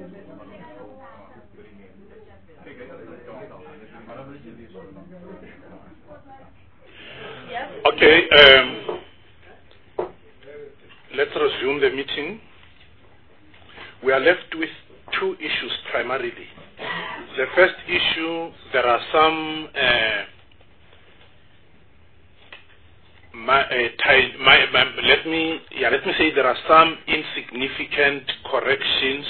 Okay, let's resume the meeting. We are left with two issues primarily. The first issue, there are some let me say there are some insignificant corrections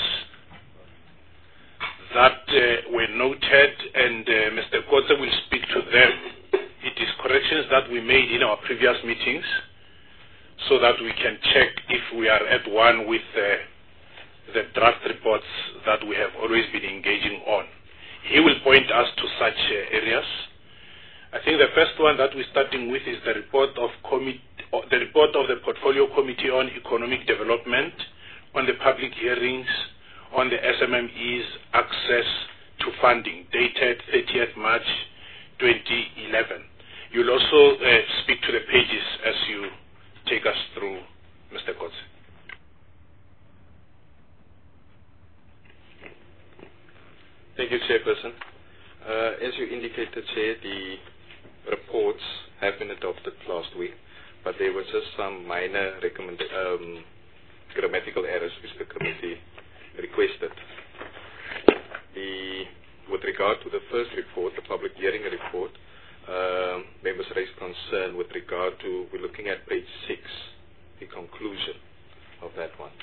that were noted, and Mr. Kotze will speak to them. It is corrections that we made in our previous meetings so that we can check if we are at one with the draft reports that we have always been engaging on. He will point us to such areas. I think the first one that we're starting with is the report of the Portfolio Committee on Economic Development on the public hearings on the SMME's access to funding, dated 30th March 2011. You'll also speak to the pages as you take us through, Mr. Kotze. Thank you, Chairperson. As you indicated, Chair, the reports have been adopted last week, but there were just some minor grammatical errors which the committee requested. With regard to the first report, the public hearing report, members raised concern with regard to, we're looking at page 6, the conclusion of that one.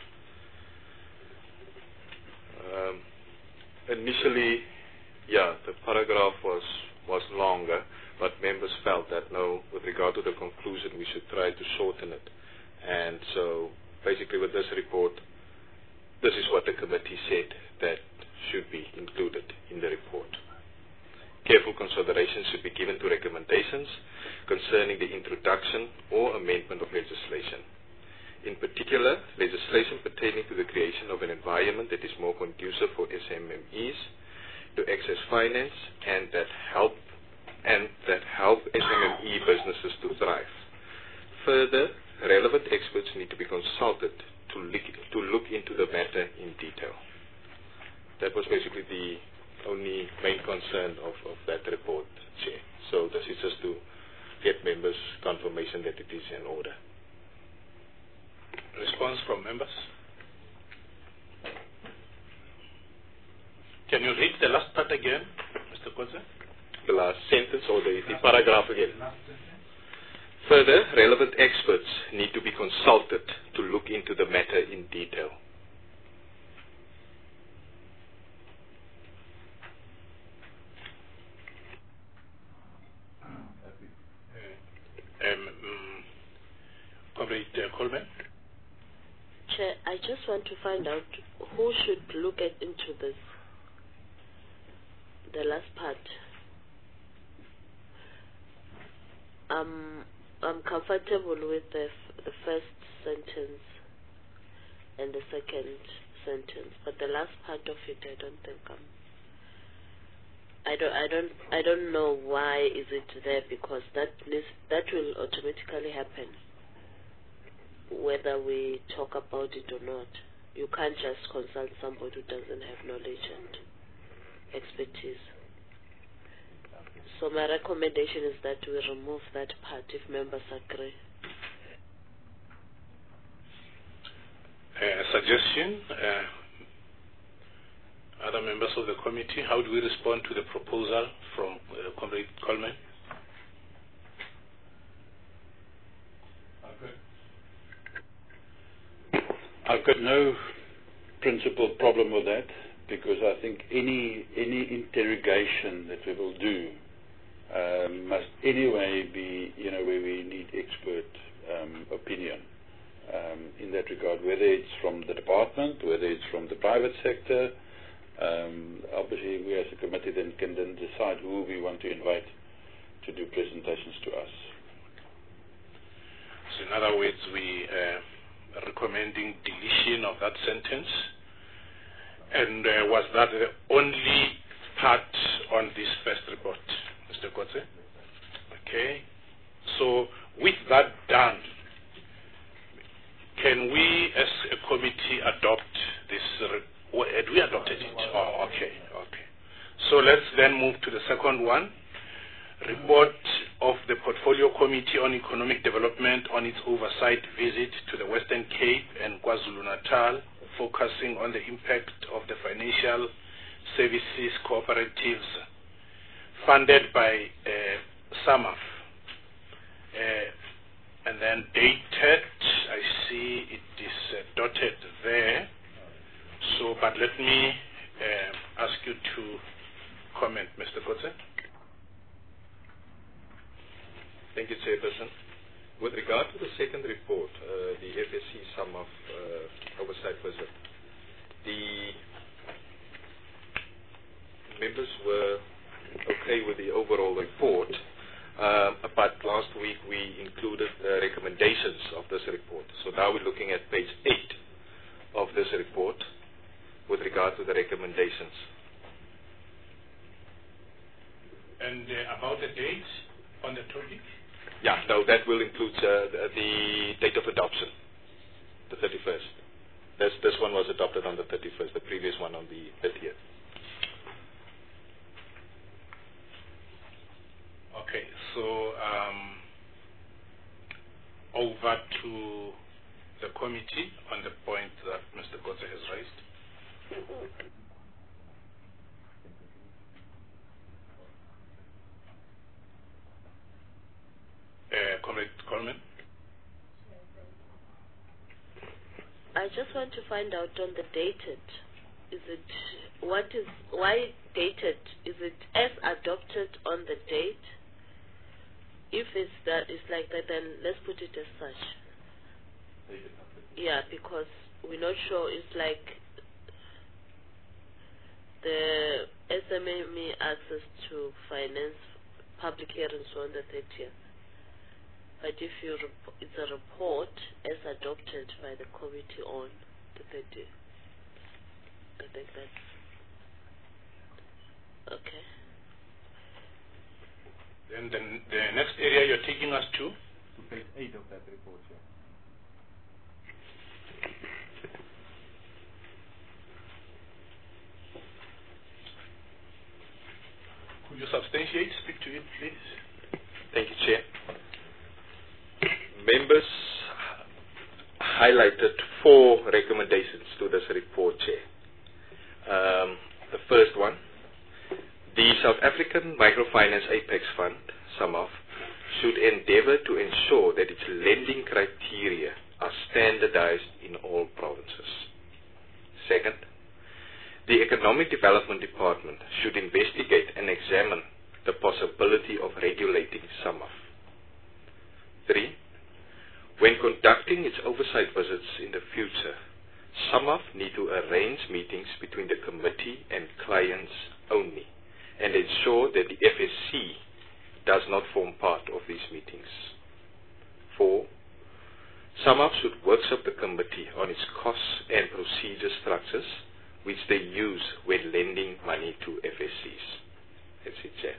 Initially, the paragraph was longer, but members felt that no, with regard to the conclusion, we should try to shorten it. And so, basically with this report, this is what the committee said that should be included in the report. Careful consideration should be given to recommendations concerning the introduction or amendment of legislation. In particular, legislation pertaining to the creation of an environment that is more conducive for SMMEs to access finance and that help SMME businesses to thrive. Further, relevant experts need to be consulted to look into the matter in detail. That was basically the only main concern of that report, Chair. So this is just to get members' confirmation that it is in order. Response from members? Can you read the last part again, Mr. Kotze? The last sentence or the paragraph again. Further, relevant experts need to be consulted to look into the matter in detail. Comrade Coleman? Chair, I just want to find out who should look into this, the last part. I'm comfortable with the first sentence and the second sentence, but the last part of it, I don't think I don't know why is it there, because that will automatically happen whether we talk about it or not. You can't just consult somebody who doesn't have knowledge and expertise. So my recommendation is that we remove that part if members agree. Suggestion? Other members of the committee, how do we respond to the proposal from Comrade Coleman? I've got no principal problem with that, because I think any interrogation that we will do must anyway be, where we need expert opinion in that regard, whether it's from the department, whether it's from the private sector. Obviously, we as a committee can decide who we want to invite to do presentations to us. So in other words, we are recommending deletion of that sentence. And was that the only part on this first report, Mr. Kotze? Okay. So with that done, can we as a committee adopt this? Had we adopted second one, report of the Portfolio Committee on Economic Development on its oversight visit to the Western Cape and KwaZulu-Natal, focusing on the impact of the financial services cooperatives funded by SAMAF. And then dated, I see it is dotted there. So, but let me ask you to comment, Mr. Kotze. Thank you, Chairperson. With regard to the second report, the FSC SAMAF oversight visit, the members were okay with the overall report, but last week we included recommendations of this report. So now we're looking at page 8 of this report with regard to the recommendations. And about the date on the topic? Yeah, no, that will include the date of adoption, the 31st. This one was adopted on the 31st, the previous one on the 30th. Okay, so over to the committee on the point that Mr. Kotze has raised. Comrade Coleman. I just want to find out on the dated. Is it why dated? Is it as adopted on the date? If it's like that, then let's put it as such. Yeah, because we're not sure. It's like the SMME access to finance public hearings on the 30th. But if it's a report as adopted by the committee on the 30th, I think that's okay. Then the next area you're taking us to? To page 8 of that report, yeah. Could you substantiate? Speak to it, please. Thank you, Chair. Members highlighted 4 recommendations to this report, Chair. The first one, the South African Microfinance Apex Fund, SAMAF, should endeavor to ensure that its lending criteria are standardized in all provinces. Second, the Economic Development Department should investigate and examine the possibility of regulating SAMAF. 3, when conducting its oversight visits in the future, SAMAF need to arrange meetings between the committee and clients only and ensure that the FSC does not form part of these meetings. 4, SAMAF should workshop the committee on its costs and procedure structures which they use when lending money to FSCs. That's it, Chair.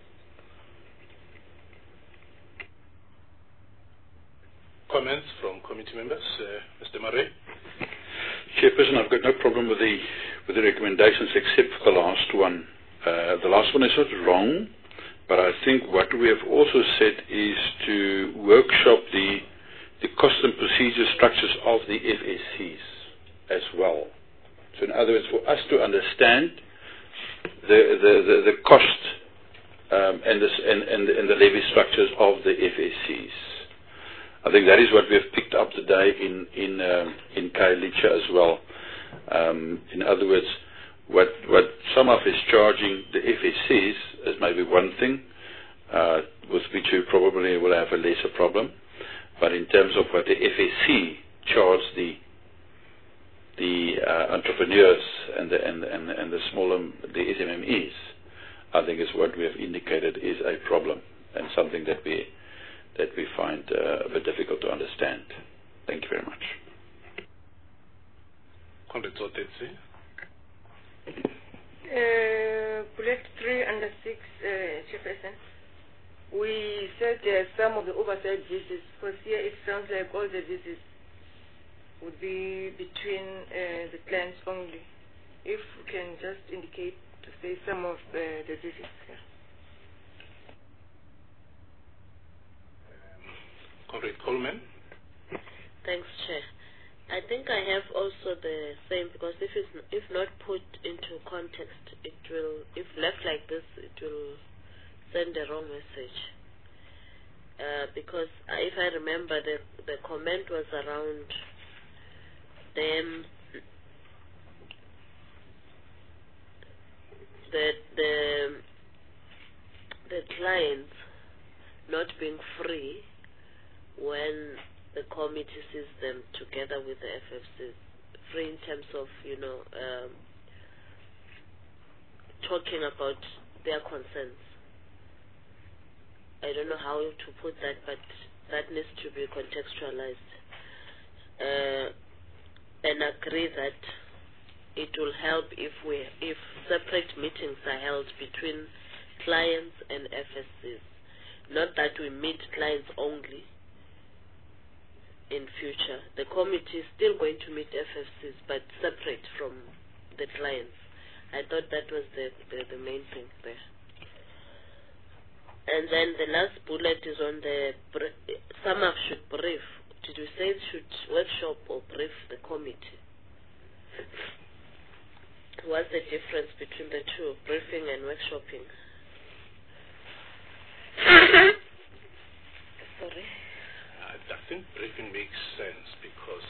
Comments from committee members? Mr. Murray? Chairperson, I've got no problem with the recommendations except for the last one. The last one is not wrong, but I think what we have also said is to workshop the cost and procedure structures of the FSCs as well. So in other words, for us to understand the cost and the levy structures of the FSCs. I think that is what we have picked up today in Khayelitsha as well. In other words, what SAMAF is charging the FSCs is maybe one thing, with which we probably will have a lesser problem. But in terms of what the FSC charge the entrepreneurs and the smaller, the SMMEs, I think is what we have indicated is a problem and something that we find a bit difficult to understand. Thank you very much. Bullet 3 under 6, Chairperson. We said some of the oversight visits, because here it sounds like all the visits would be between the clients only. If we can just indicate to say some of the visits here. Comrade Coleman. Thanks, Chair. I think I have also the same, because if not put into context, it will, if left like this, it will send the wrong message. Because if I remember, the comment was around them, the clients not being free when the committee sees them together with the FFCs, free in terms of, talking about their concerns. I don't know how to put that, but that needs to be contextualized. And agree that it will help if separate meetings are held between clients and FSCs. Not that we meet clients only in future. The committee is still going to meet FFCs, but separate from the clients. I thought that was the main thing there. And then the last bullet is on the SAMAF should brief. Did you say it should workshop or brief the committee? What's the difference between the two, briefing and workshopping? Sorry. I think briefing makes sense because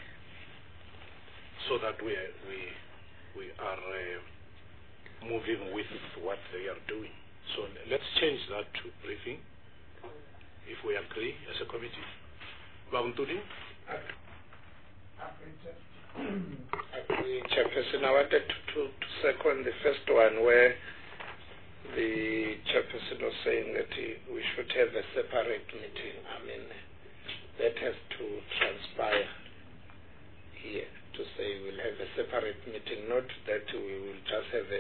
so that we are moving with what they are doing. So let's change that to briefing, if we agree as a committee. Babuntuli? Agree, Chairperson. I wanted to second the first one where the Chairperson was saying that we should have a separate meeting. I mean, that has to transpire here to say we'll have a separate meeting, not that we will just have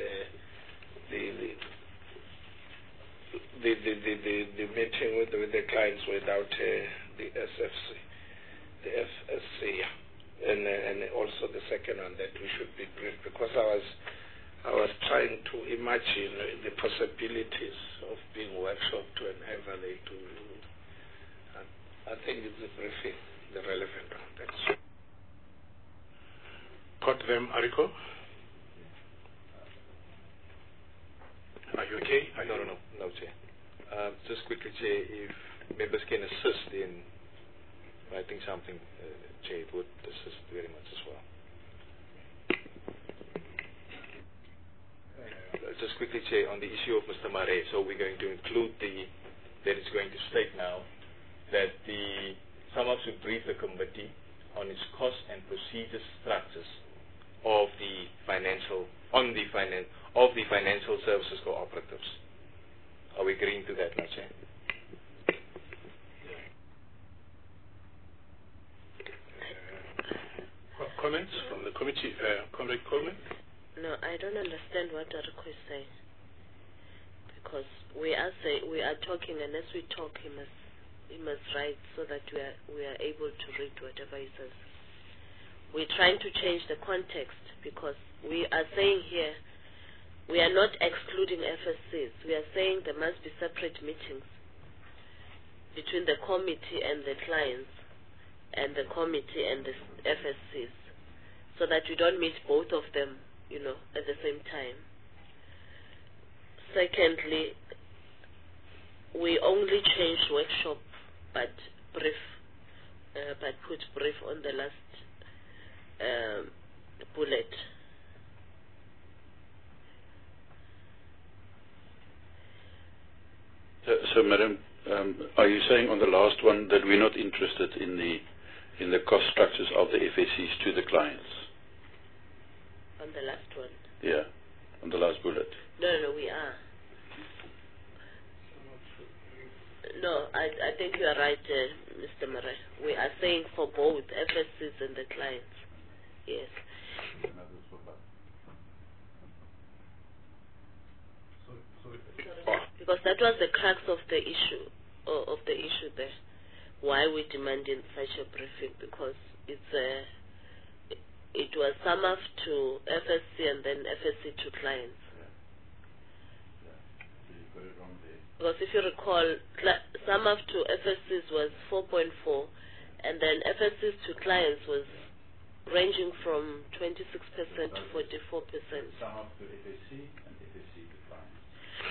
the meeting with the clients without the SFC, the FSC, and also the second one that we should be briefed, because I was trying to imagine the possibilities of being workshopped and heavily to. I think it's the briefing, the relevant one. Thanks. Got them, Ariko? Are you okay? No, Chair. Just quickly, Chair, if members can assist in writing something, Chair, it would assist very much as well. Just quickly, Chair, on the issue of Mr. Mare, so we're going to include that it's going to state now that the SAMAF should brief the committee on its cost and procedure structures of the financial services cooperatives. Are we agreeing to that now, Chair? Comments from the committee, Comrade Coleman? No, I don't understand what Ariko is saying. Because we are talking, and as we talk, he must write so that we are able to read whatever he says. We're trying to change the context, because we are saying here we are not excluding FSCs. We are saying there must be separate meetings between the committee and the clients and the committee and the FSCs, so that we don't meet both of them, at the same time. Secondly, we only changed workshop but put brief on the last bullet. So, Madam, are you saying on the last one that we're not interested in the cost structures of the FSCs to the clients? On the last one? Yeah, on the last bullet. No, we are. No, I think you are right, Mr. Mare. We are saying for both FSCs and the clients. Yes. Because that was the crux of the issue, there. Why we demanding such a briefing? Because it was SAMAF to FSC and then FSC to clients. Yeah. So you got it wrong there. Because if you recall, sum up to FSCs was 4.4, and then FSCs to clients was ranging from 26% to 44%. Sum up to FSC and FSC to clients.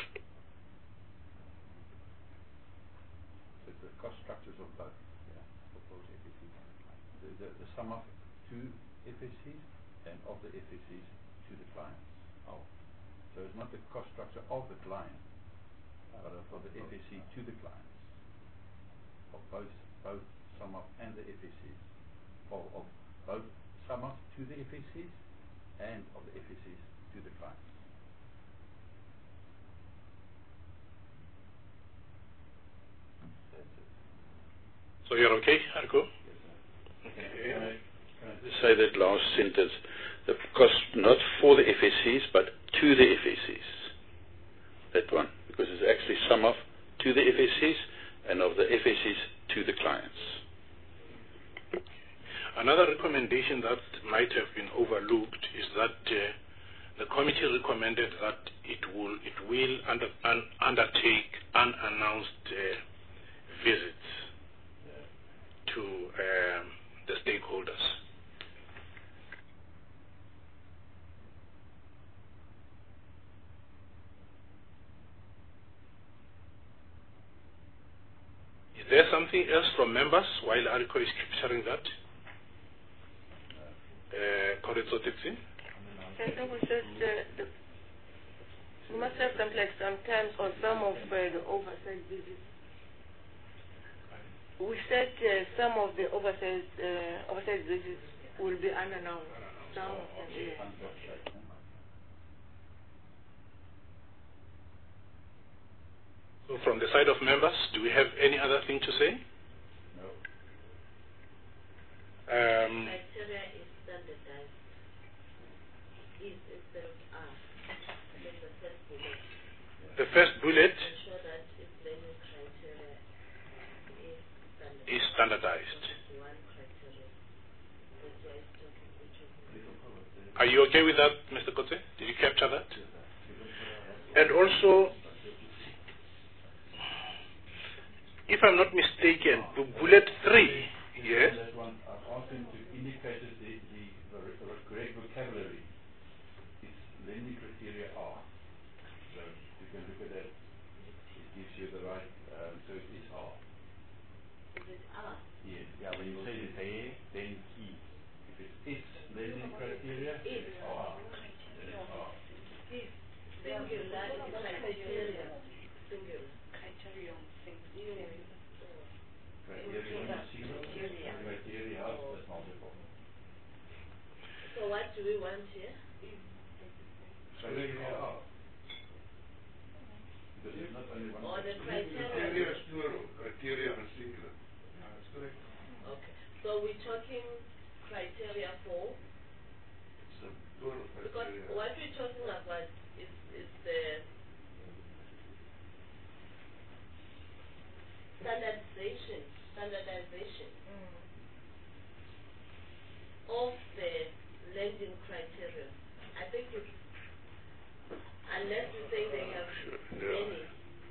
So the cost structures of both, for both FSCs. The sum up to FSCs and of the FSCs to the clients. So it's not the cost structure of the client, but for the FSC to the clients. Of both sum up and the FSCs. Of both sum up to the FSCs and of the FSCs to the clients. That's it. So you're okay, Argo? Can I just say that last sentence? The cost not for the FSCs, but to the FSCs. That one, because it's actually sum off to the FSCs and of the FSCs to the clients. Another recommendation that might have been overlooked is that the committee recommended that it will undertake unannounced visits to the stakeholders. Is there something else from members while Ariko is capturing that? Koretsotitsi? We said we must have sometimes on some of the oversight visits. We said some of the oversight visits will be unannounced. So from the side of members, do we have any other thing to say? No. Criteria is standardized. Is instead of R. The first bullet Ensure that its learning criteria is standardized. One criteria. That's why it's talking. Are you okay with that, Mr. Kotse? Did you capture that? And also, if I'm not mistaken, the bullet 3, yes? That one, I've asked him to indicate the correct vocabulary. Its lending criteria are. So you can look at that. It gives you the right, so it is R. Is it R? Yes. Yeah, when you say it there, then E. If it's its lending criteria, it's R. Then it's R. Singular criteria. Singular. Criterion. Criterion is single. Criteria is multiple. So what do we want here? Criteria are. Because it's not only one. Or the criteria? Criteria is plural. Criteria is singular. That's correct. Okay. So we're talking criteria for? It's a plural Because criteria. what we're talking about is the standardization of the lending criteria. I think it's, unless you say they have many.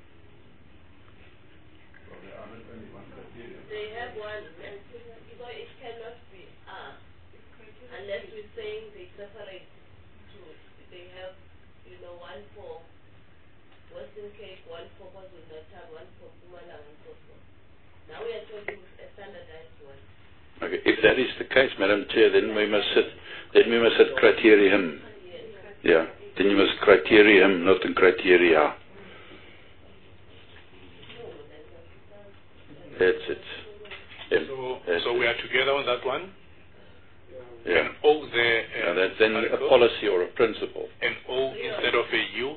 Well, there are not only one criteria. They have one, so it cannot be R, unless we're saying they separate two. They have, one for Western Cape, one for KwaZulu-Natal, one for Mpumalanga, and so forth. Now we are talking a standardized one. Okay, if that is the case, Madam Chair, then we must set criterion. Yeah, then you must criterion, not the criteria. That's it. So we are together on that one? Yeah. And O there. That's then a policy or a principle. And O instead of a U?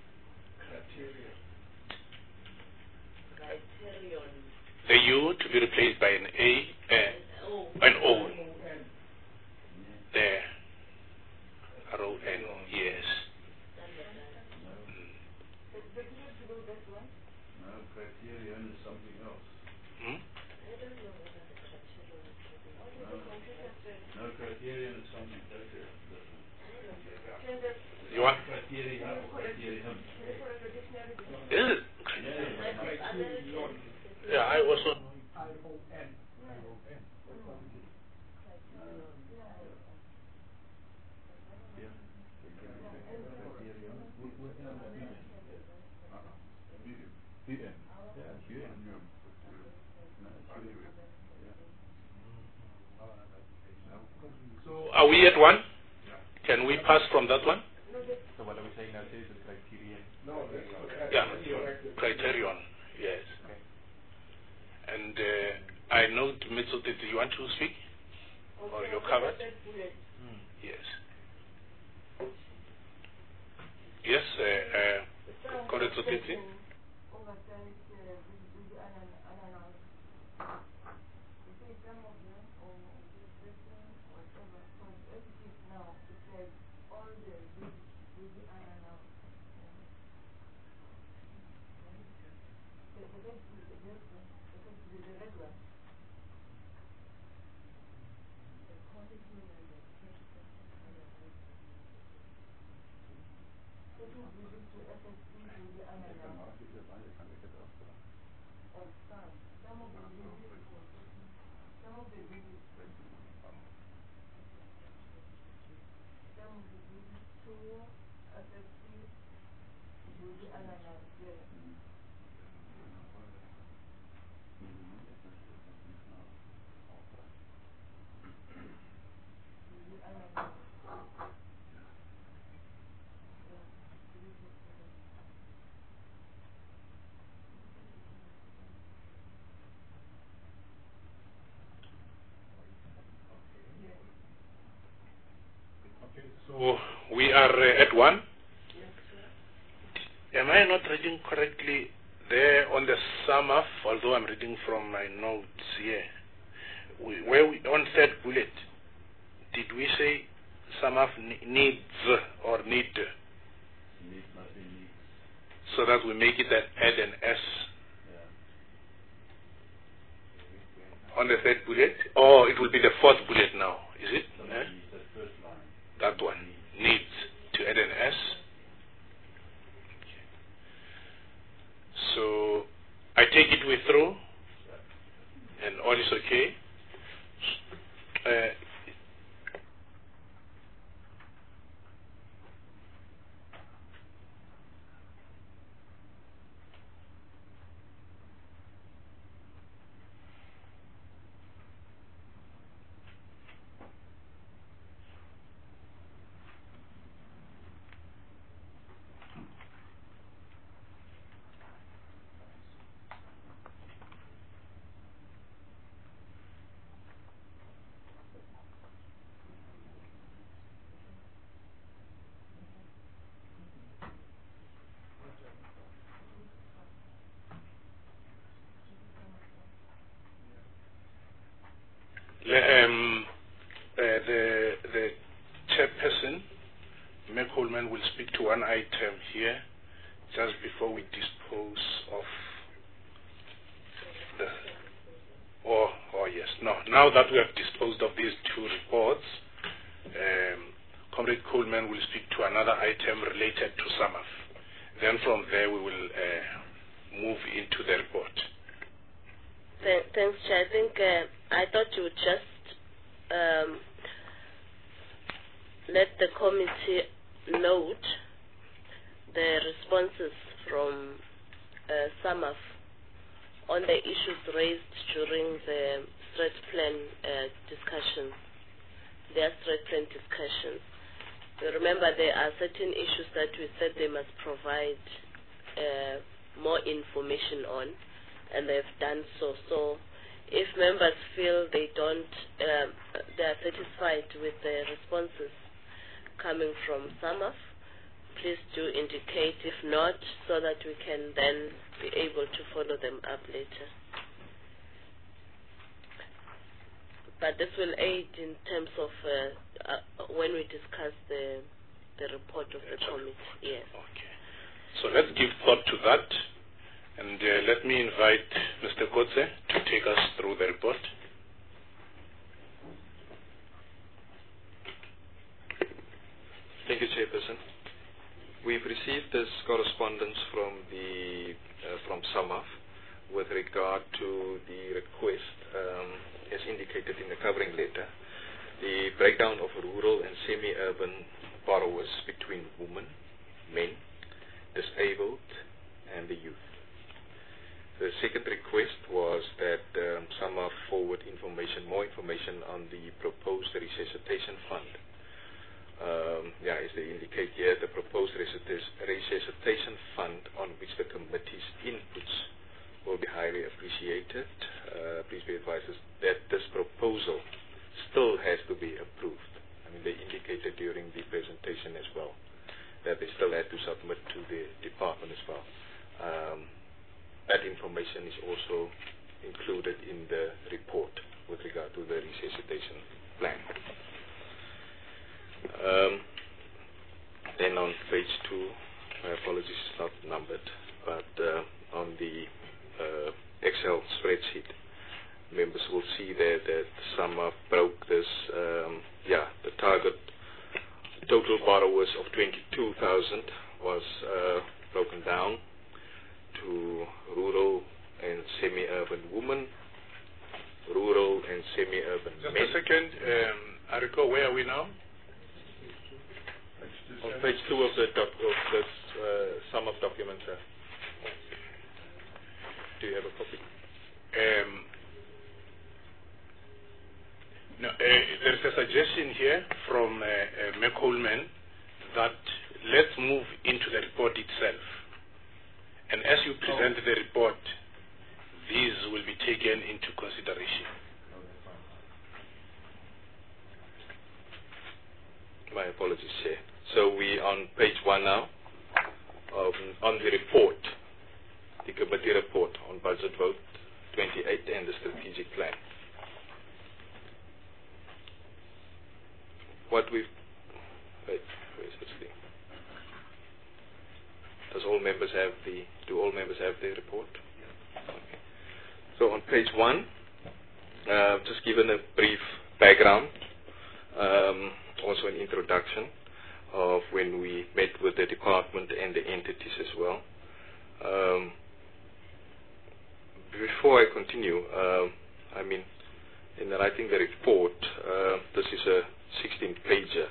The U to be replaced by an A, an O. There. R-O-N, yes. No, criterion is something else. No, criterion is something totally different. You want? Criterion. Is it? Yeah. So are we at one? Can we pass from that one? So what are we saying now? Is the criterion? Yeah, criterion, yes. Okay. And I know, Mitsu, did you want to speak? Or you're covered? Yes. Yes, Koretso Titi? So we are at one. Am I not reading correctly there on the SAMAF, although I'm reading from my notes here, where we, on third bullet, did we say SAMAF needs or need? So that we make it add an S. Yeah. On the third bullet? Or it will be the fourth bullet now, is it? That one needs to add an S. So I take it we're through and all is okay. The chairperson, Meg Holman, will speak to one item here just before we dispose of the... yes. No, now that we have disposed of these two reports, Comrade Coleman will speak to another item related to SAMAF. Then from there we will move into the report. Thanks, Chair. I think I thought you would just let the committee note the responses from SAMAF on the issues raised during the strat plan discussions, their strat plan discussions. You remember there are certain issues that we said they must provide more information on, and they've done so. So if members feel they don't, they are satisfied with the responses coming from SAMAF, please do indicate. If not, so that we can then be able to follow them up later. But this will aid in terms of when we discuss the report of the committee. Yes. Okay. So let's give thought to that. And let me invite Mr. Kotze to take us through the report. Thank you, Chairperson. We've received this correspondence from SAMAF with regard to the request, as indicated in the covering letter, the breakdown of rural and semi-urban borrowers between women, men, disabled, and the youth. The second request was that SAMA forward more information on the proposed resuscitation fund. As they indicate here, the proposed resuscitation fund on which the committee's inputs will be highly appreciated. Please be advised that this proposal still has to be approved. I mean, they indicated during the presentation as well that they still had to submit to the department as well. That information is also included in the report with regard to the resuscitation plan. Then on page 2, my apologies, it's not numbered, but on the Excel spreadsheet, members will see there that SAMA broke this, the target total borrowers of 22,000 was broken down to rural and semi-urban women, rural and semi-urban men. Just a second, Ariko, where are we now? On page 2 of the sum of documents, sir. Do you have a copy? No, there's a suggestion here from Mac Coleman that let's move into the report itself. And as you present the report, these will be taken into consideration. My apologies, Chair. So we on page 1 now, on the report, the committee report on budget vote 28 and the strategic plan. What we've, wait, where is this thing? Do all members have the report? Okay. So on page 1, just given a brief background, also an introduction of when we met with the department and the entities as well. Before I continue, in writing the report, this is a 16-pager.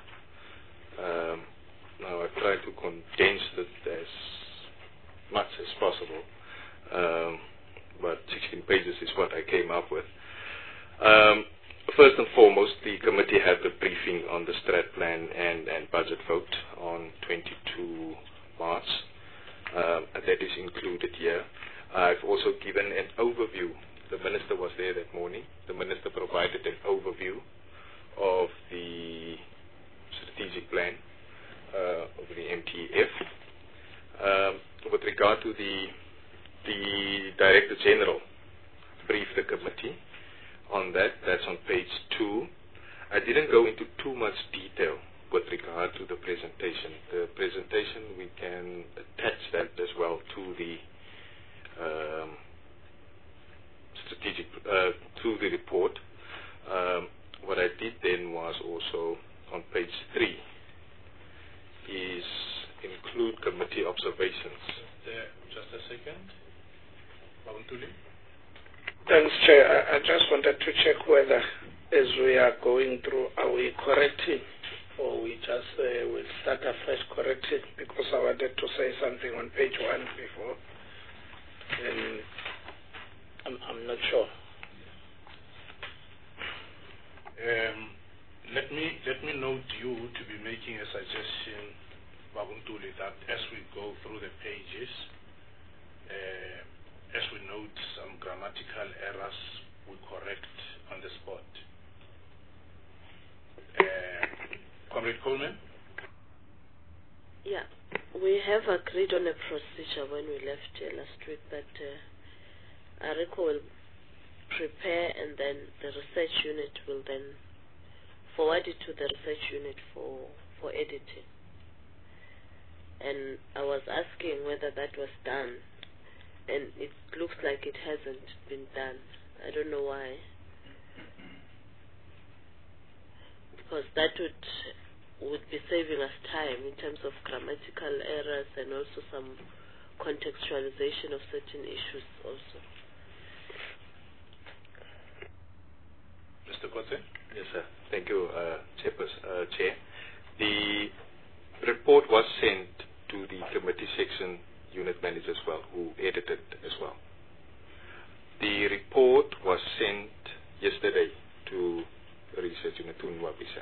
Now I've tried to condense it as much as possible, but 16 pages is what I came up with. First and foremost, the committee had the briefing on the strat plan and budget vote on 22 March. That is included here. I've also given an overview. The minister was there that morning. The minister provided an overview of the strategic plan of the MTF. With regard to the Director General briefed the committee on that. That's on page 2. I didn't go into too much detail with regard to the presentation. The presentation, we can attach that as well to the strategic, to the report. What I did then was also on page 3 is include committee observations. Just a second. Babuntuli? Thanks, Chair. I just wanted to check whether, as we are going through, are we correcting or we just will start afresh correcting, because I wanted to say something on page 1 before, and I'm not sure. Let me note you to be making a suggestion, Babuntuli, that as we go through the pages, as we note some grammatical errors, we correct on the spot. Comrade Coleman? Yeah, we have agreed on a procedure when we left here last week that Ariko will prepare, and then the research unit will then forward it to the research unit for editing. And I was asking whether that was done, and it looks like it hasn't been done. I don't know why. Because that would be saving us time in terms of grammatical errors and also some contextualization of certain issues also. Mr. Kotze? Yes, sir. Thank you, Chair. The report was sent to the committee section unit manager as well, who edited as well. The report was sent yesterday to the research unit to Nwabisa.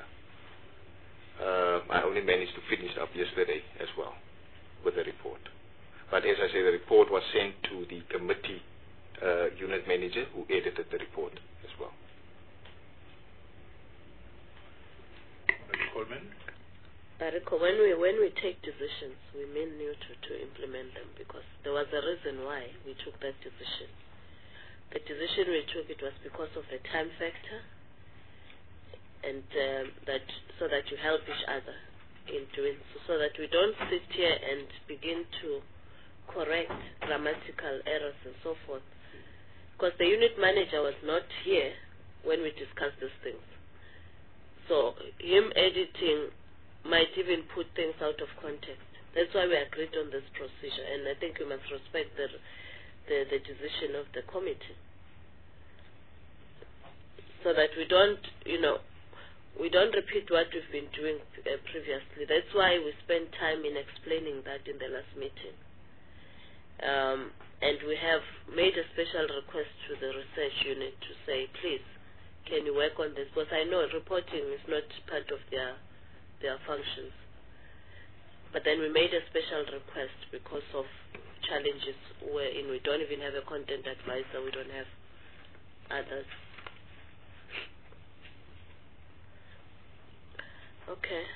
I only managed to finish up yesterday as well with the report. But as I say, the report was sent to the committee unit manager who edited the report as well. Coleman? Rico, when we take decisions, we mean you to implement them, because there was a reason why we took that decision. The decision we took, it was because of the time factor, and so that you help each other in doing so that we don't sit here and begin to correct grammatical errors and so forth. Because the unit manager was not here when we discussed these things. So him editing might even put things out of context. That's why we agreed on this procedure, and I think we must respect the decision of the committee, so that we don't, we don't repeat what we've been doing previously. That's why we spent time in explaining that in the last meeting. And we have made a special request to the research unit to say, please, can you work on this? Because I know reporting is not part of their functions. But then we made a special request because of challenges wherein we don't even have a content advisor, we don't have others. Okay.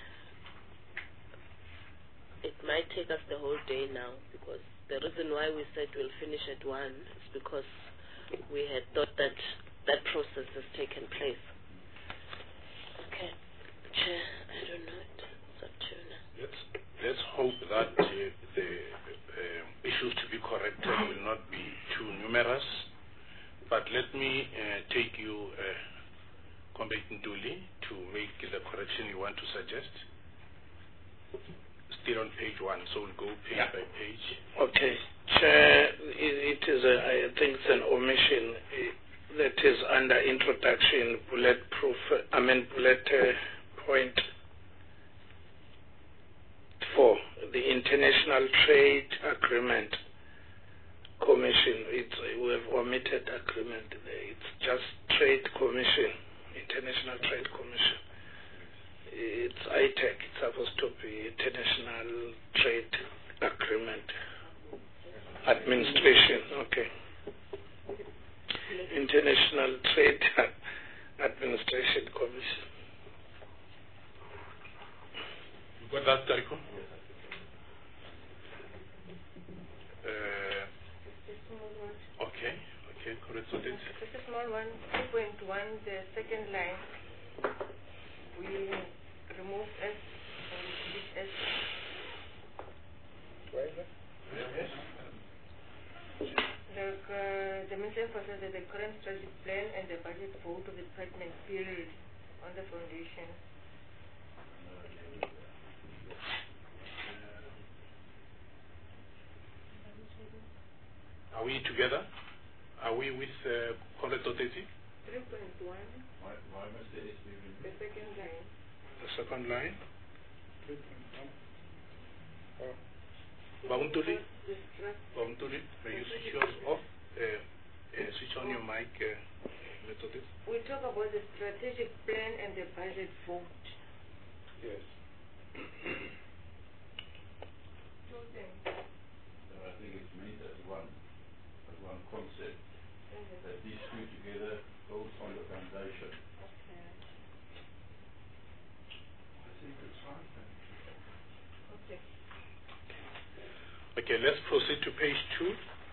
It might take us the whole day now, because the reason why we said we'll finish at 1 is because we had thought that that process has taken place. Okay. Chair, I don't know. It's up to you now. Let's hope that the issues to be corrected will not be too numerous. But let me take you, Comrade Nduli, to make the correction you want to suggest. Still on page 1, so we'll go page by page. Okay. Chair, it is I think it's an omission that is under introduction, bullet point 4, the International Trade Agreement Commission. We have omitted agreement there. It's just Trade Commission, International Trade Commission. It's ITEC. It's supposed to be International Trade Agreement Administration. Okay. International Trade Administration Commission. You got that, Tariko? Okay, correct. So this Just a small one, 2.1, the second line, we remove S and delete S. Where is it? The minister emphasizes that the current strategic plan and the budget vote of the department build on the foundation. Are we together? Are we with Comrade Totesi? 3.1. Why must the S be removed? The second line. The second line. Babuntuli, may you switch yours off? Switch on your mic, Methodist. We talk about the strategic plan and the budget vote. Yes. I think it's made as one concept. That these two together build on the foundation. Okay. I think it's fine. Okay. Okay, let's proceed to page 2.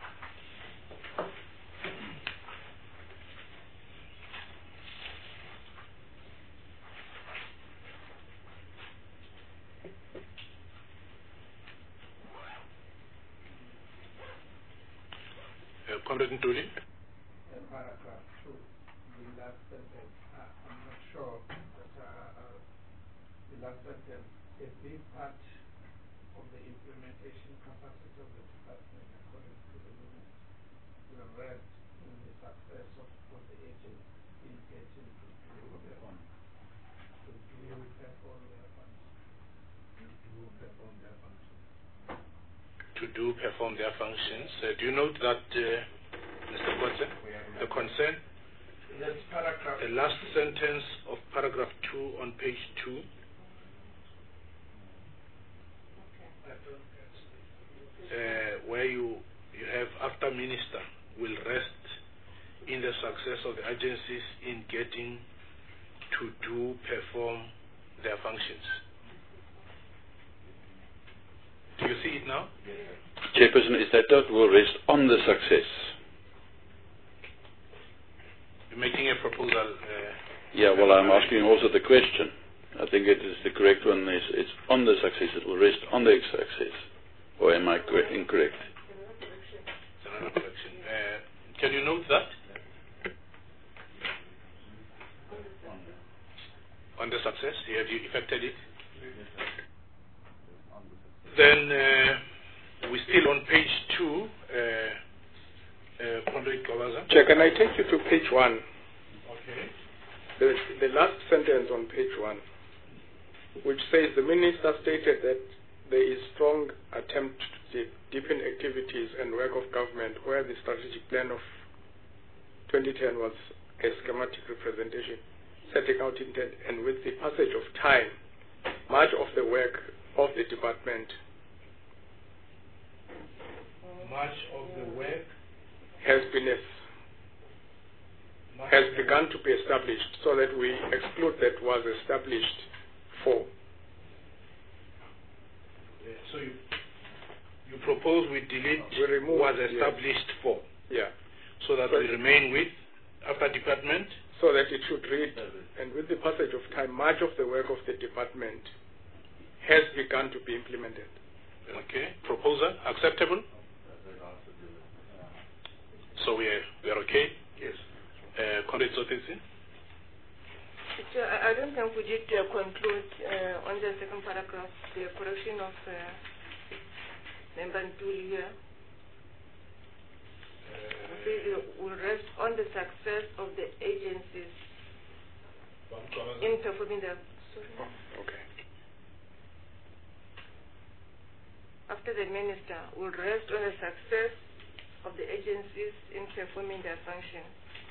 Comrade Ntuli? Paragraph 2, the last sentence, I'm not sure, but the last sentence, a big part of the implementation capacity of the department, according to the unit, will rest in the success of the agents in getting to do perform their functions. To do perform their functions. Do you note that Mr. Kotze, the concern, That's paragraph. the last sentence of paragraph 2 on page 2. Where you have after minister will rest in the success of the agencies in getting to perform their functions. Do you see it now? Chairperson, is that will rest on the success? You're making a proposal. Yeah, well, I'm asking also the question. I think it is the correct one. It's on the success. It will rest on the success. Or am I incorrect? It's another correction. Can you note that? On the success, have you effected it? Then we're still on page 2. Comrade Kawaza. Chair, can I take you to page 1? Okay. The last sentence on page 1, which says the minister stated that there is strong attempt to deepen activities and work of government where the strategic plan of 2010 was a schematic representation, setting out intent, and with the passage of time, much of the work of the department has begun to be established, so that we exclude that was established for. So you propose we delete we remove, was established for. Yeah. So that we remain with after department. So that it should read, and with the passage of time, much of the work of the department has begun to be implemented. Okay. Proposal acceptable? So we are okay? Yes. Comrade Sotesi? I don't think we did conclude on the second paragraph the correction of number 2 here. Will rest on the success of the agencies in performing their. Okay. After the minister will rest on the success of the agencies in performing their function.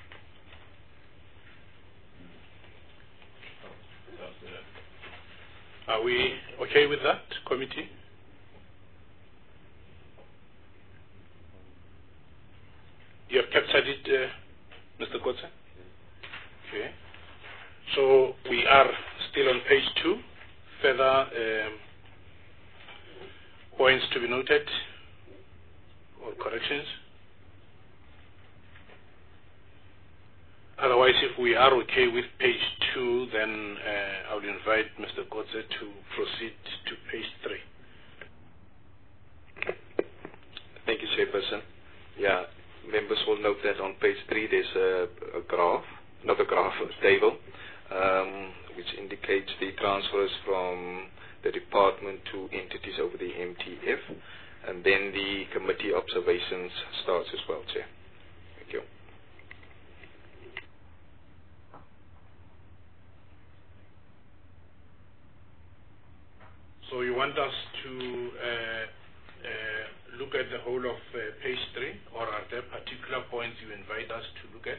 Are we okay with that, committee? You have captured it, Mr. Kotze? Okay. So we are still on page 2. Further points to be noted or corrections? Otherwise, if we are okay with page 2, then I would invite Mr. Kotze to proceed to page 3. Thank you, Chairperson. Yeah, members will note that on page 3 there's a graph, not a graph, a table, which indicates the transfers from the department to entities over the MTF, and then the committee observations starts as well, Chair. Thank you. So you want us to look at the whole of page 3, or are there particular points you invite us to look at?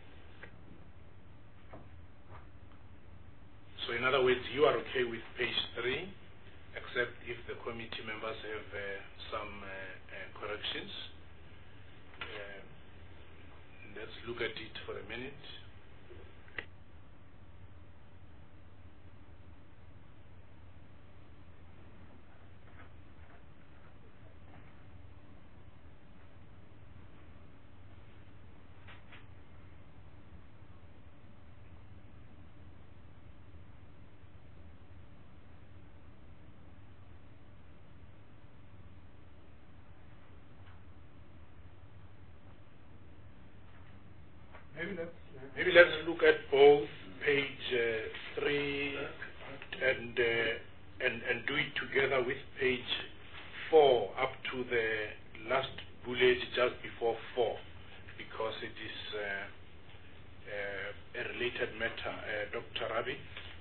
So in other words, you are okay with page 3, except if the committee members have some corrections. Let's look at it for a minute. Maybe let's look at both page 3 and do it together with page 4 up to the last bullet just before 4, because it is a related matter. Dr. Rabi?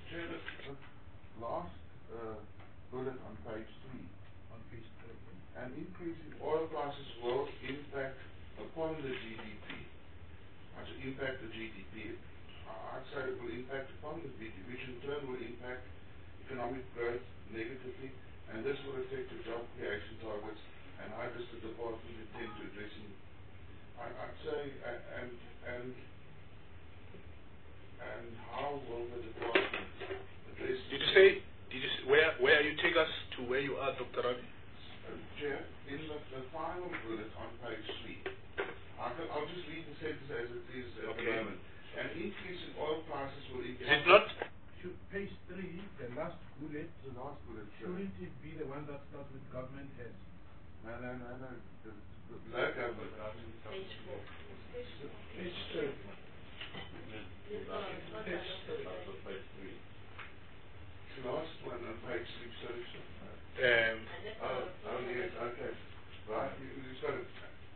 Last bullet on page 3. An increase in oil prices will impact upon the GDP, to impact the GDP, I'd say it will impact upon the GDP, which in turn will impact economic growth negatively, and this will affect the job creation targets, and how does the department intend to address them? I'd say, and how will the department address? Where you take us to where you are, Dr. Ravi? Chair, in the final bullet on page 3, I'll just read the sentence as it is at the moment. An increase in oil prices will impact. Is it not? Page 3, the last bullet. The last bullet. Shouldn't it be the one that starts with government heads? No. The government. Page 4. Page 2. Page 3. The last one on page 6, sorry. Yes, okay. Right, you got it.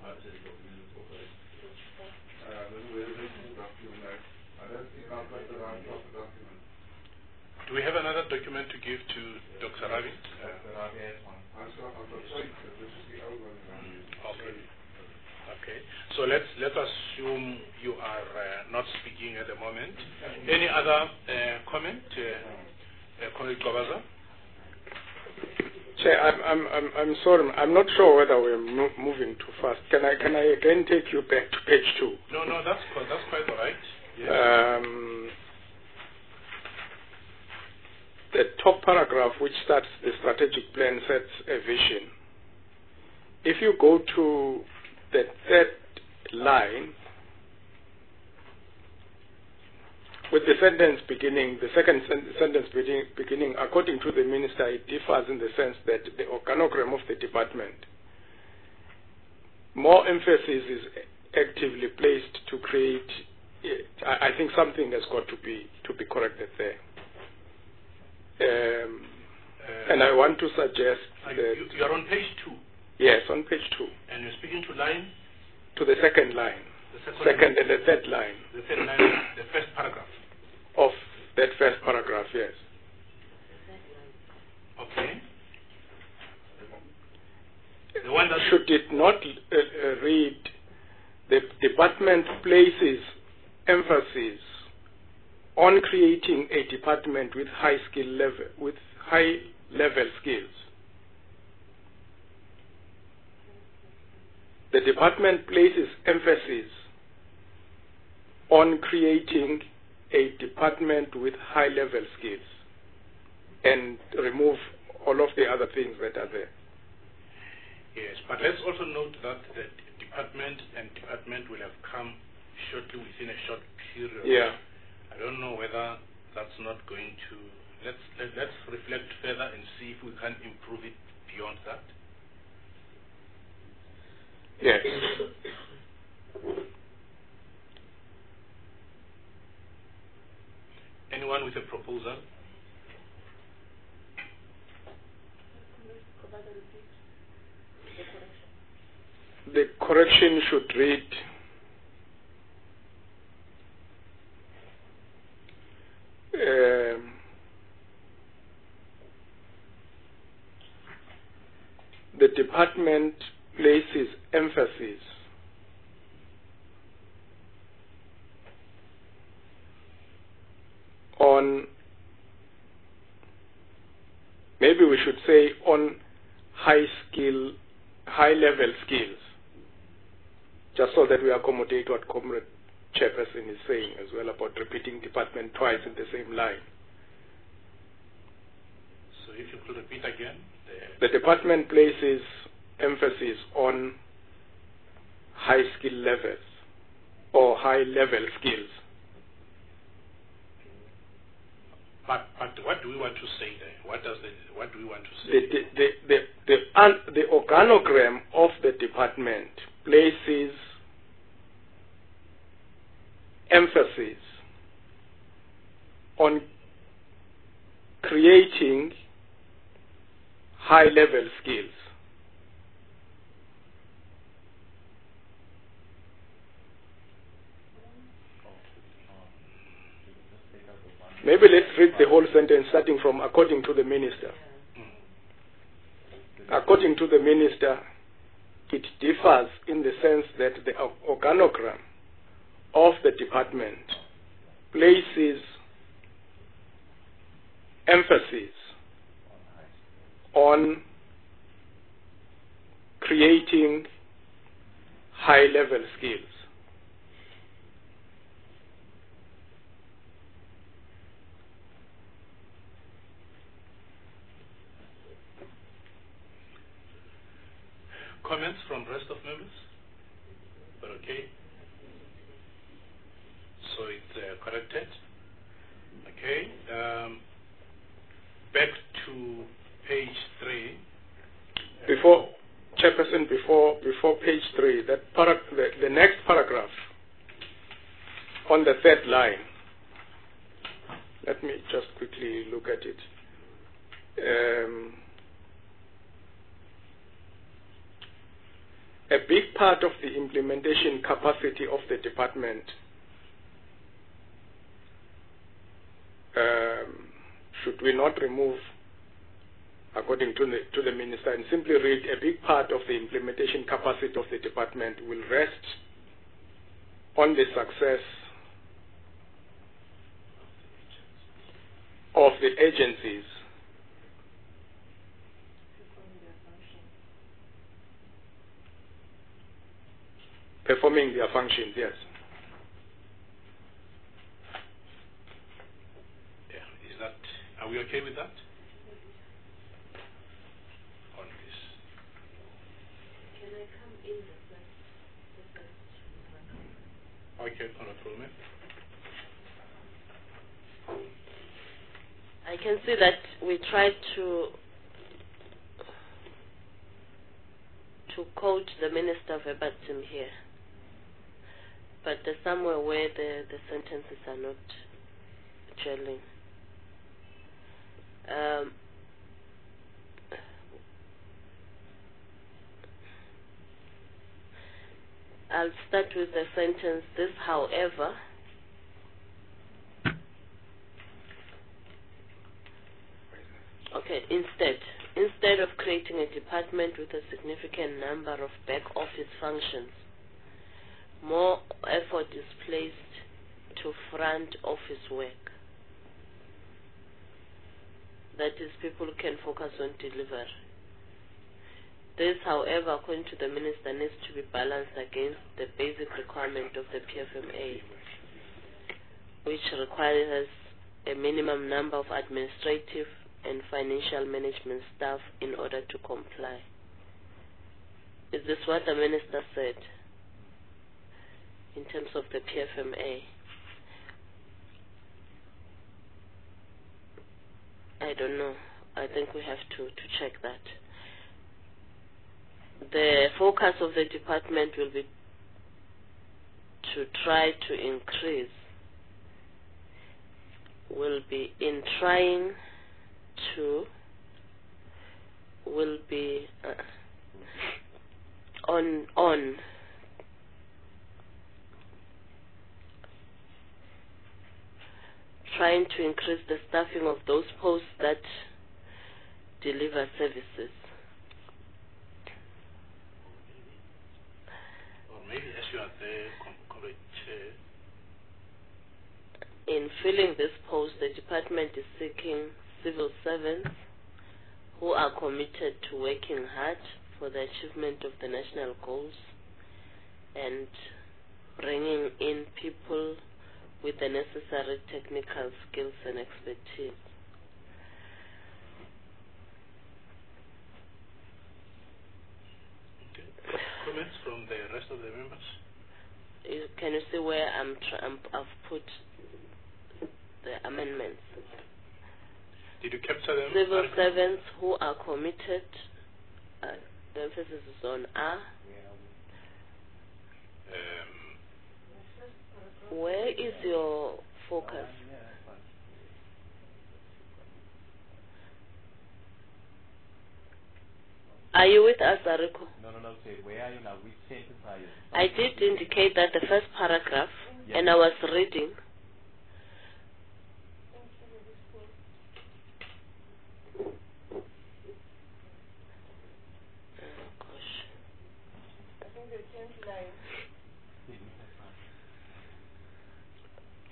I don't think I've got the right proper document. Do we have another document to give to Dr. Ravi? Dr. Ravi has one. I've got three, but this is the old one. Okay. So let's assume you are not speaking at the moment. Any other comment, Colleague Gobaza? Chair, I'm sorry. I'm not sure whether we're moving too fast. Can I again take you back to page 2? No, that's quite all right. Yes. The top paragraph, which starts the strategic plan, sets a vision. If you go to the third line, with the sentence beginning, the second sentence beginning, according to the minister, it differs in the sense that the organogram of the department, more emphasis is actively placed to create. I think something has got to be corrected there. And I want to suggest that you are on page 2. Yes, on page 2. And you're speaking to line? To the second line. The second and the third line. The third line, the first paragraph. Of that first paragraph, yes. Okay. The one that should it not read, the department places emphasis on creating a department with high level skills. The department places emphasis on creating a department with high level skills and remove all of the other things that are there. Yes, but let's also note that the department will have come shortly within a short period. Yeah. I don't know whether that's not going to. Let's reflect further and see if we can improve it beyond that. Yes. Anyone with a proposal? The correction should read, the department places emphasis on, maybe we should say on high level skills, just so that we accommodate what Comrade Chairperson is saying as well about repeating department twice in the same line. So if you could repeat again. The department places emphasis on high skill levels or high level skills. But what do we want to say there? What do we want to say? The organogram of the department places emphasis on creating high level skills. Maybe let's read the whole sentence starting from according to the minister. According to the minister, it differs in the sense that the organogram of the department places emphasis on creating high-level skills. Comments from rest of members? Okay. So it's corrected. Okay. Back to page 3. Before, Chairperson, before page 3, that the next paragraph on the third line. Let me just quickly look at it. A big part of the implementation capacity of the department should we not remove, according to the Minister, and simply read, a big part of the implementation capacity of the department will rest on the success of the agencies performing their functions, yes. Yeah, is that, are we okay with that? On this. Can I come in the first? Okay, Honorable Member. I can see that we tried to quote the Minister verbatim here, but there's somewhere where the sentences are not gelling. I'll start with the sentence, this, however, okay, instead of creating a department with a significant number of back office functions, more effort is placed to front office work. That is, people can focus on delivery. This, however, according to the Minister, needs to be balanced against the basic requirement of the PFMA, which requires a minimum number of administrative and financial management staff in order to comply. Is this what the Minister said in terms of the PFMA? I don't know. I think we have to check that. The focus of the department will be to try to increase, will be in trying to, will be on trying to increase the staffing of those posts that deliver services. Or maybe as you are there, correct. In filling this post, the department is seeking civil servants who are committed to working hard for the achievement of the national goals and bringing in people with the necessary technical skills and expertise. Okay. Comments from the rest of the members? Can you see where I've put the amendments? Did you capture them? Civil servants who are committed. The emphasis is on R. Where is your focus? Are you with us, Ariko? No, say, where are you now? Which sentence are you? I did indicate that the first paragraph, and I was reading.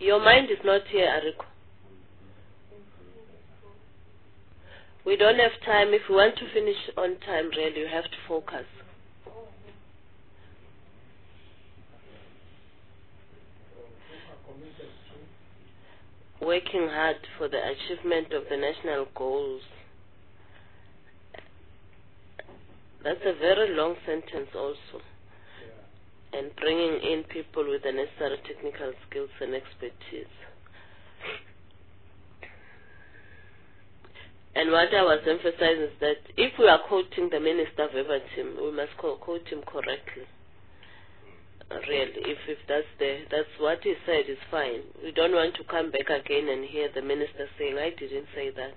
Your mind is not here, Ariko. We don't have time. If we want to finish on time, really, you have to focus. Working hard for the achievement of the national goals. That's a very long sentence also. And bringing in people with the necessary technical skills and expertise. And what I was emphasizing is that if we are quoting the minister verbatim, we must quote him correctly. Really, if that's what he said is fine. We don't want to come back again and hear the minister saying, I didn't say that.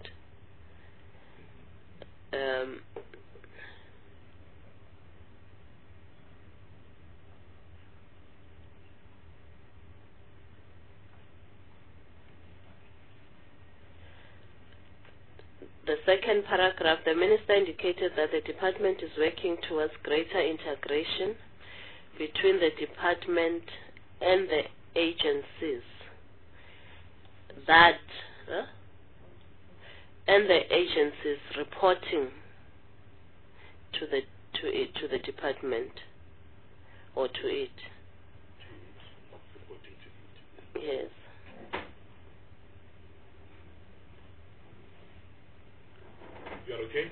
The second paragraph, the minister indicated that the department is working towards greater integration between the department and the agencies reporting to the department or to it. Yes. You are okay?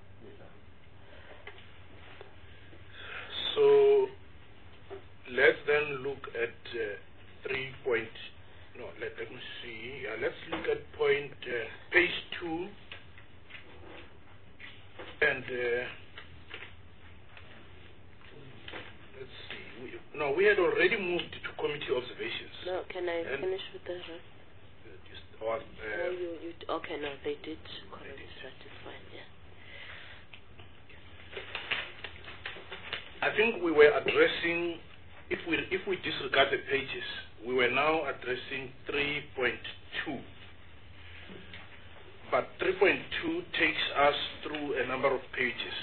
So let's then look at let me see. Let's look at point page 2 and let's see. We had already moved to committee observations. No, can I finish with the rest? Okay, no, they did correct. That is fine, yeah. I think we were addressing, if we disregard the pages, we were now addressing 3.2. But 3.2 takes us through a number of pages.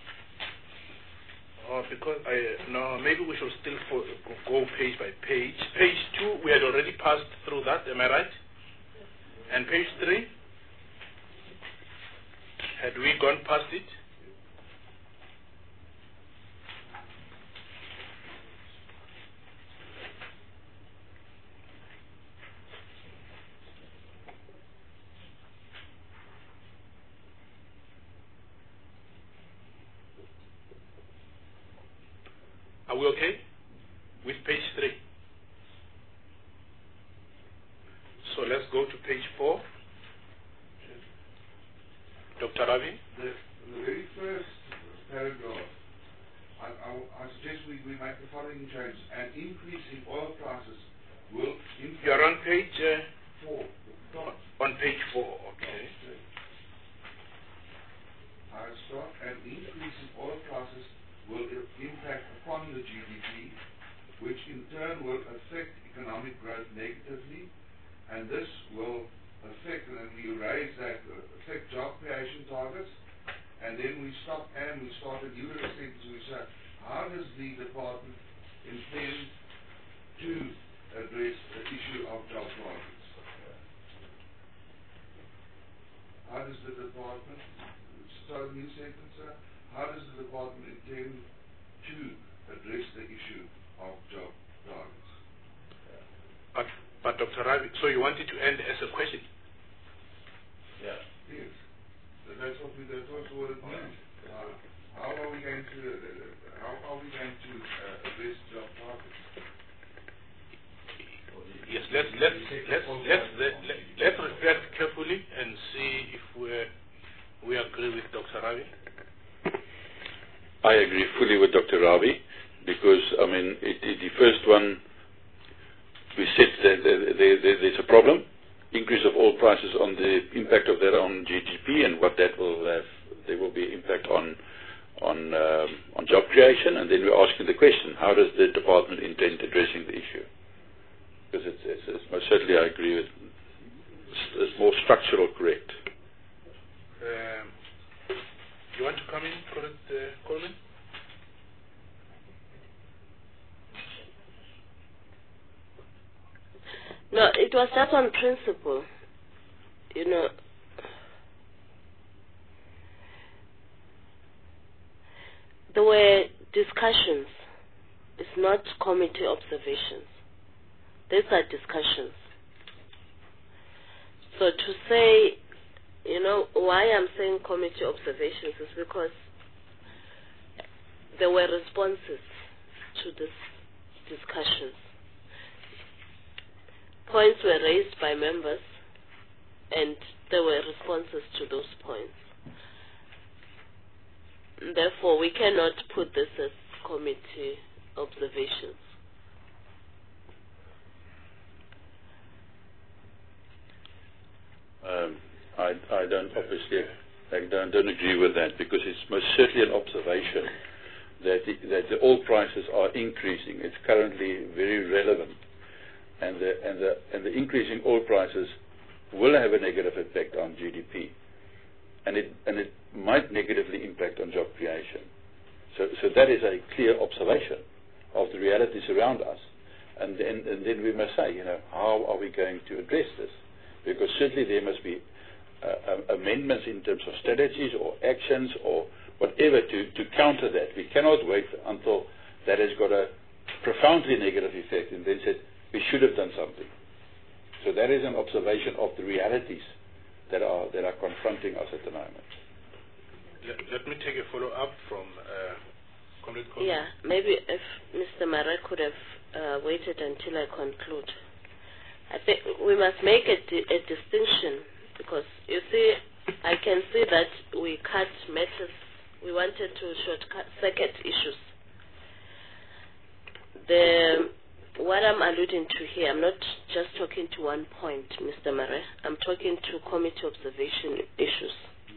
Maybe we should still go page by page. Page 2, we had already passed through that, am I right? And page 3, had we gone past it? Are we okay with page 3? So let's go to page 4. Dr. Ravi? The very first paragraph, I suggest we make the following change. An increase in oil prices will impact... You're on page... 4. On page 4, okay. I start. An increase in oil prices will impact upon the GDP, which in turn will affect economic growth negatively, and this will affect, and then we raise that, affect job creation targets, and then we stop and we start a new sentence. We say, how does the department intend to address the issue of job targets? How does the department, start a new sentence, how does the department intend to address the issue of job targets? But Dr. Ravi, so you want it to end as a question? Yeah. Yes. That's what it means. How are we going to address job targets? Yes, let's reflect carefully and see if we agree with Dr. Ravi. I agree fully with Dr. Ravi because, the first one, we said that there's a problem, increase of oil prices on the impact of that on GDP and what that will have. There will be impact on job creation, and then we're asking the question, how does the department intend addressing the issue? Because it's most certainly, I agree with, it's more structural, correct. You want to come in for it, Coleman? No, it was just on principle. You know, there were discussions. It's not committee observations. These are discussions. So to say, you know, why I'm saying committee observations is because there were responses to these discussions. Points were raised by members, and there were responses to those points. Therefore, we cannot put this as committee observations. I don't obviously don't agree with that, because it's most certainly an observation that the oil prices are increasing. It's currently very relevant, and the increasing oil prices will have a negative effect on GDP, and it might negatively impact on job creation. So that is a clear observation of the realities around us, and then we must say, you know, how are we going to address this? Because certainly there must be amendments in terms of strategies or actions or whatever to counter that. We cannot wait until that has got a profoundly negative effect and then say we should have done something. So that is an observation of the realities that are confronting us at the moment. Let me take a follow-up from Comrade Colin. Yeah, maybe if Mr. Mare could have waited until I conclude. I think we must make a distinction, because you see, I can see that we cut matters. We wanted to short-circuit issues. What I'm alluding to here, I'm not just talking to one point, Mr. Mare. I'm talking to committee observation issues.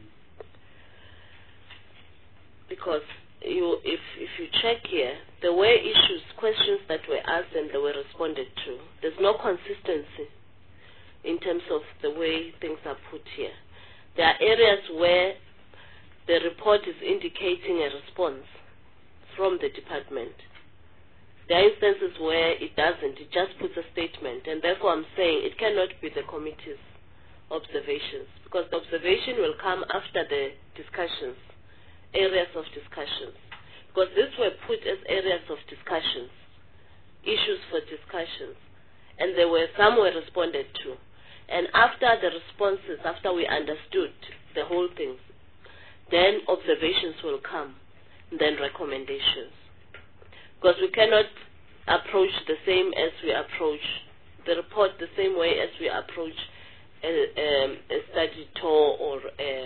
Because if you check here, there were issues, questions that were asked and they were responded to. There's no consistency in terms of the way things are put here. There are areas where the report is indicating a response from the department. There are instances where it doesn't, it just puts a statement, and therefore I'm saying it cannot be the committee's observations, because the observation will come after the discussions, areas of discussions, because these were put as areas of discussions, issues for discussions, and some were responded to. And after the responses, after we understood the whole thing, then observations will come, and then recommendations. Because we cannot approach the same as we approach the report, the same way as we approach a study tour or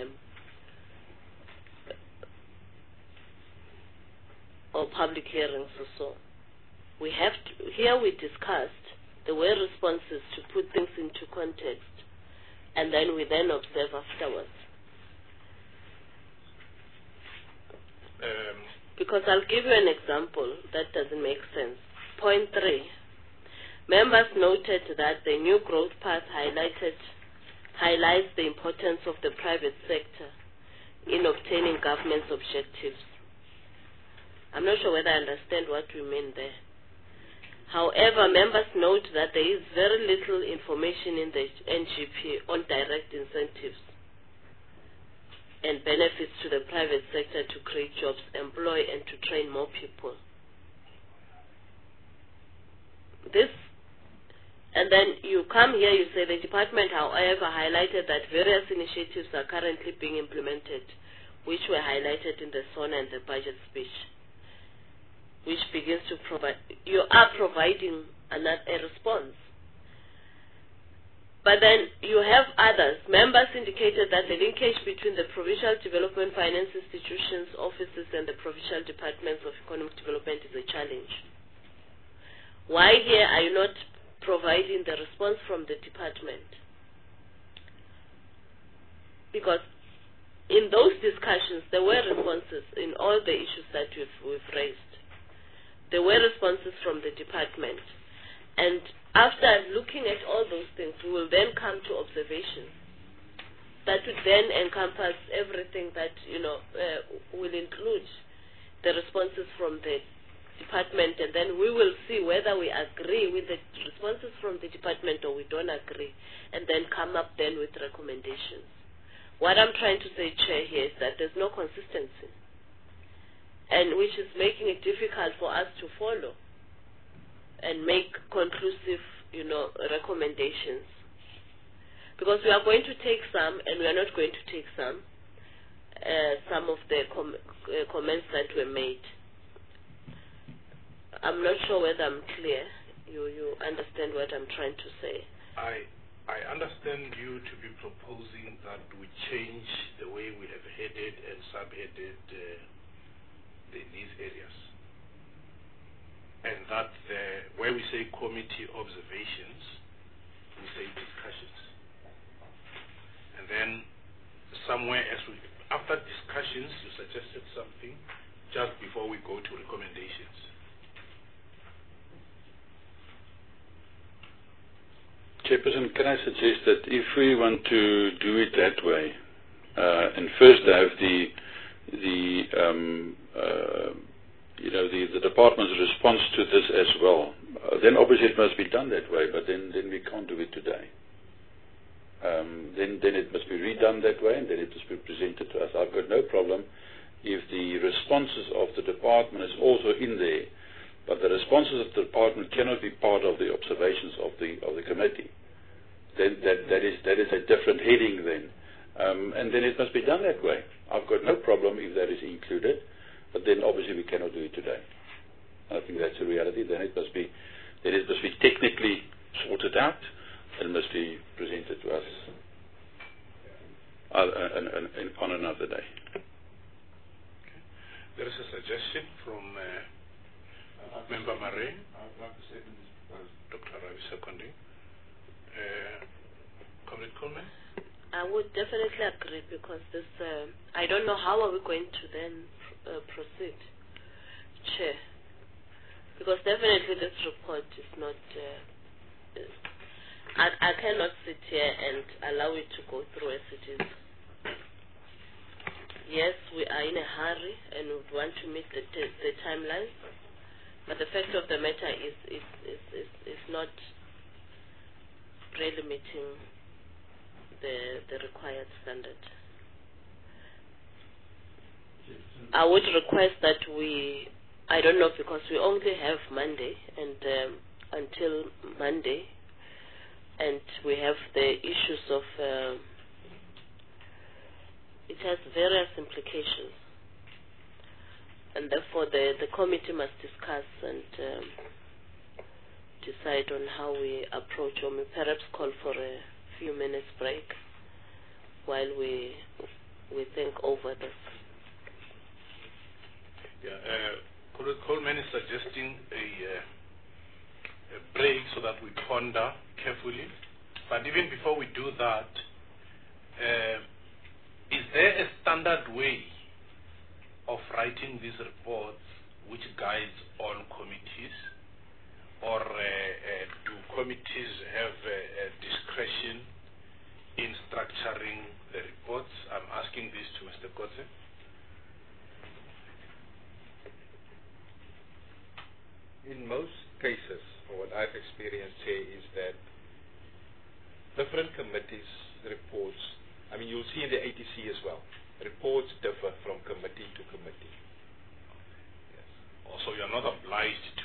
public hearings or so. We have to, here we discussed, there were responses to put things into context, and then we then observe afterwards. Because I'll give you an example that doesn't make sense. Point 3. Members noted that the new growth path highlights the importance of the private sector in obtaining government's objectives. I'm not sure whether I understand what we mean there. However, members note that there is very little information in the NGP on direct incentives and benefits to the private sector to create jobs, employ, and to train more people. And then you come here, you say the department, however, highlighted that various initiatives are currently being implemented, which were highlighted in the SONA and the budget speech, which begins to provide, you are providing a response. But then you have others. Members indicated that the linkage between the Provincial Development Finance Institutions, offices, and the Provincial Departments of Economic Development is a challenge. Why here are you not providing the response from the department? Because in those discussions, there were responses in all the issues that we've raised. There were responses from the department. And after looking at all those things, we will then come to observations that would then encompass everything that, will include the responses from the department, and then we will see whether we agree with the responses from the department or we don't agree, and then come up then with recommendations. What I'm trying to say, Chair, here is that there's no consistency, and which is making it difficult for us to follow and make conclusive, recommendations. Because we are going to take some, and we are not going to take some of the comments that were made. I'm not sure whether I'm clear. You understand what I'm trying to say? I understand you to be proposing that we change the way we have headed and subheaded these areas. And that where we say committee observations, we say discussions. And then somewhere else, after discussions, you suggested something just before we go to recommendations. Chairperson, can I suggest that if we want to do it that way, and first have the department's response to this as well, then obviously it must be done that way. But then we can't do it today. Then it must be redone that way, and then it must be presented to us. I've got no problem if the responses of the department is also in there, but the responses of the department cannot be part of the observations of the committee. Then that is a different heading then, and then it must be done that way. I've got no problem if that is included, but then obviously we cannot do it today. I think that's the reality. Then it must be technically sorted out and must be presented to us on another day. Okay. There is a suggestion from Member Marais. I'd like to second this proposal. Dr. Ravi seconding. Comrade Coleman? I would definitely agree, because this, I don't know how are we going to then proceed, Chair. Because definitely this report is not, I cannot sit here and allow it to go through as it is. Yes, we are in a hurry and we want to meet the timelines, but the fact of the matter is not really meeting the required standard. I would request that I don't know, because we only have Monday and until Monday, and we have the issues of, it has various implications, and therefore the committee must discuss and decide on how we approach, or perhaps call for a few minutes break while we think over this. Yeah, Coleman is suggesting a break so that we ponder carefully. But even before we do that, is there a standard way of writing these reports which guides all committees? Or do committees have discretion in structuring the reports? I'm asking this to Mr. Kotze. In most cases, what I've experienced here is that different committees' reports, I mean, you'll see in the ATC as well, reports differ from committee to committee. Yes. Also, you're not obliged to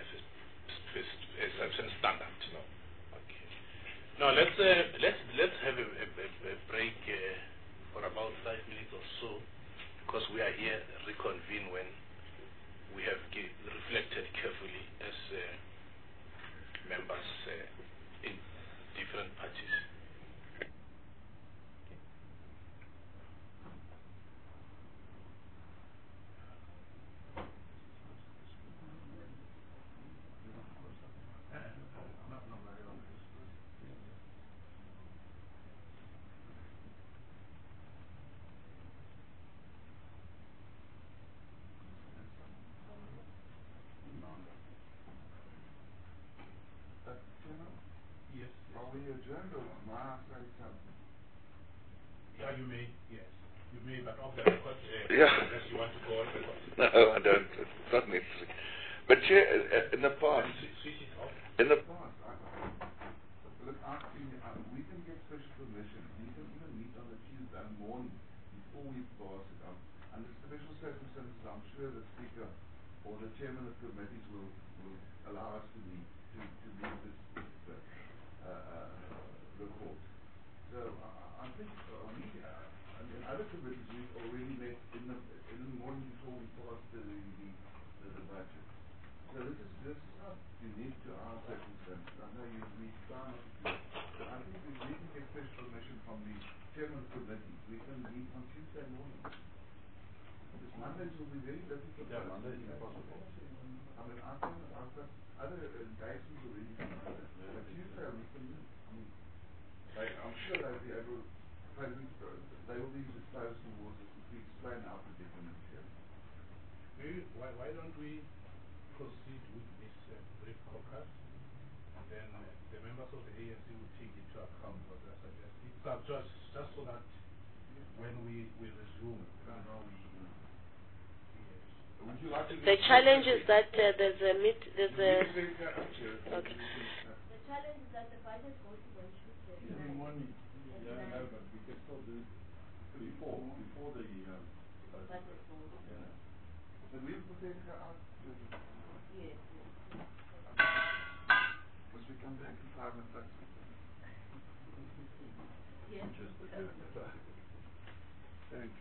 a certain standard. No. Okay. Now let's have a break for about 5 minutes or so, because we are here reconvene when we have reflected carefully as members in different parties. We adjourned or yeah, you may, yes. You may, but off the record, yeah. unless you want to go on record. No, I don't. It's not necessary. But Chair, in the past, look, we can get special permission. We can even meet on the Tuesday morning before we pass it up. Under special circumstances, I'm sure the Speaker or the Chairman of committees will allow us to meet this report. So I think we in other committees we've already met in the morning before we pass the budget. So this is not unique to our circumstances. I know we try not to do it, but I think if we can get special permission from the Chairman of committee, we can meet on Tuesday morning. Because Mondays will be very difficult. Yeah, Mondays is impossible. I mean, I've got other engagements already for Monday. But Tuesday we can meet. I'm sure they'll be able, they will be disposed towards us if we explain our predicament here. Maybe why don't we proceed with this brief caucus, and then the members of the ANC will take into account what they're suggesting. So just so that when we resume, would you like to the challenge is that there's a okay. The challenge is that the budget goes to the Tuesday. In the morning. Yeah, no, but we can still do it before the budget goes. Yeah. But we'll put it out. Yes. Once we come back in 5 minutes. Yes. Thank you.